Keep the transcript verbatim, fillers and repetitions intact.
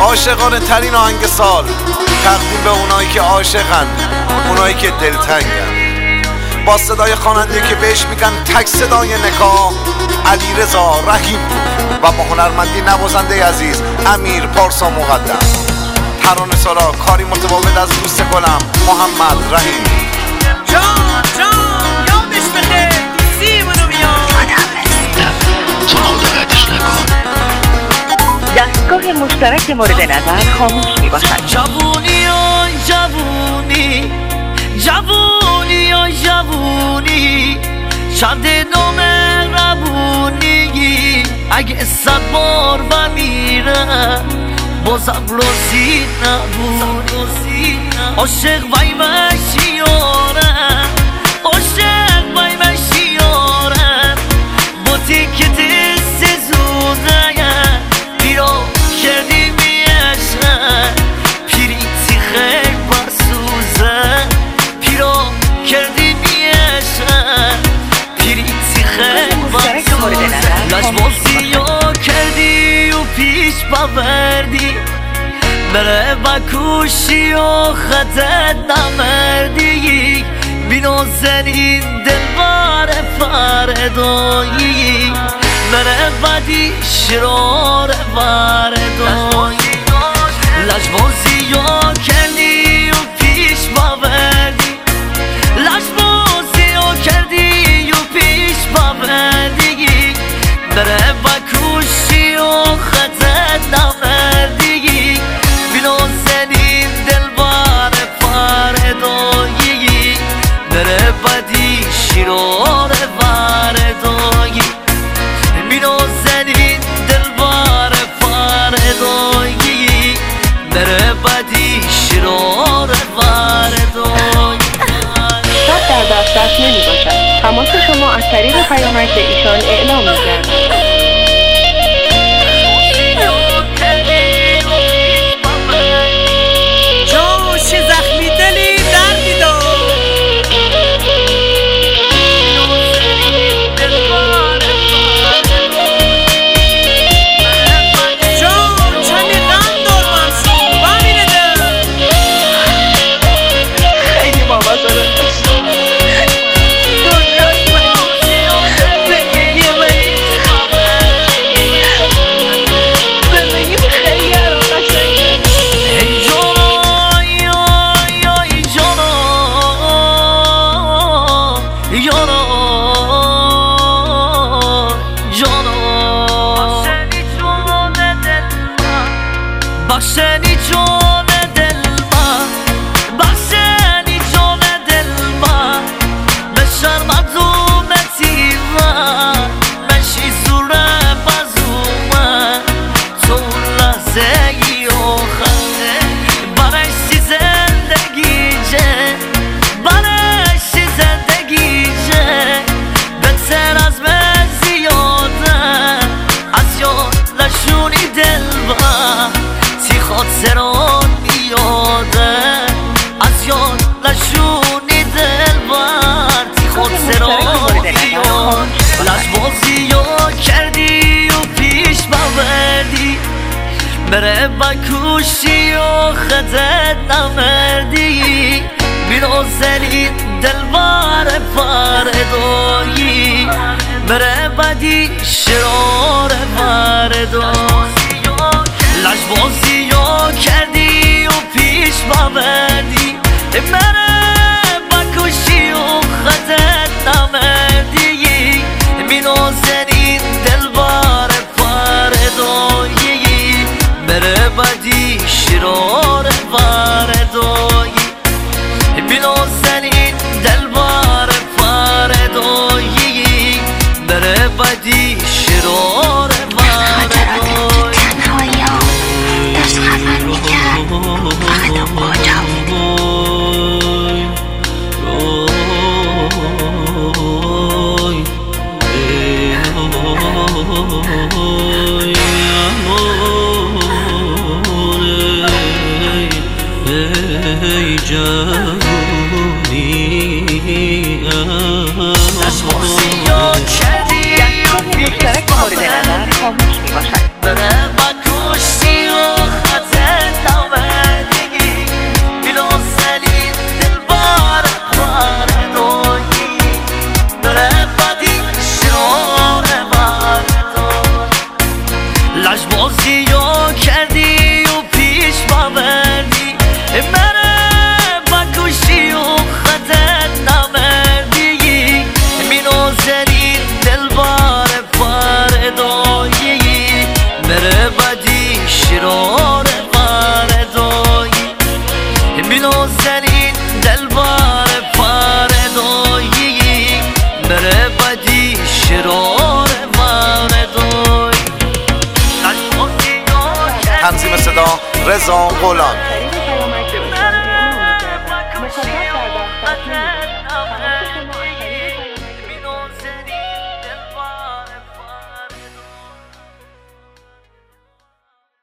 عاشقانه ترین آهنگ سال تقدیم به اونایی که عاشقن، اونایی که دلتنگن، با صدای خواننده که بهش میگن تک صدای نکاه، علیرضا رحیم، و با هنرمندی نوازنده عزیز امیر پارسا مقدم. ترانه سرا کاری متفاوت از دوست گلم محمد رحیم. جان جان یادش بخیر دوستی منو بیان تو مداقتش نکن. دستگاه مشترک مورد نظر خاموش می باشد. جوونی آی جوونی، جوونی آی جوونی، شد نام ربونی، اگه صد بار بمیرم بازم روزی نبونی. عاشق وای مشیارم، عاشق وای مشیارم، با تیکه دست زودم بیرا کردی میشم، پیریتی خیلی بسوزم، پیرا کردی میشم، پیریتی خیلی بسوزم. لشبازی ها کردی و پیش ببردی، بره بکوشی و خطت نمردی، بینازنین دلبار فردایی، بره بدی شرار فردایی. لشبازی ها کردی و پیش ببردی، لشبازی ها کردی و پیش ببردی، بره بکوشی و خطت نمردی، بینازنین دلبار فردایی، بره بدی شرار فردایی، بینازنین دلبار فردایی، بره بدی شرار فردایی. شب در دسترس نمی باشد. تماس شما از طریق پیامک به ایشان اعلام می گردد. بخشنی جون دل من، بخشنی جون دل من، به شرمت و متیمن، منشی زوره بزومن، تو لحظه ای آخر برشتی زندگی جه، برشتی زندگی جه، بهتر از من زیاده، از یاد لشونی دل من، خاطران میاده، از یاد لشونی دل برد، خاطران میاد. لشبازی ها کردی و پیش ببردی، بره بکوشی و خطت نمردی، بینازنین دلبر فردایی، بره بدی شرار فردایی. لشبازی ها کردی و پیش ببردی، بره بکوشی و خطت نمردی، بینازنین دلبر فردایی، بره بدی شرار فردایی، بینازنین دلبر فردایی، بره بدی شرار فردایی. مشترک مورد نظر خاموش می باشد. لجبازی یا کردی و پیش بابردی مره بکشی و خطر نمردی مینو زرین دلبار فردایی مره بدی شرار فردایی مینو زرین دلبار فردایی مره بدی شرار تنظیم صدا رضا غلام.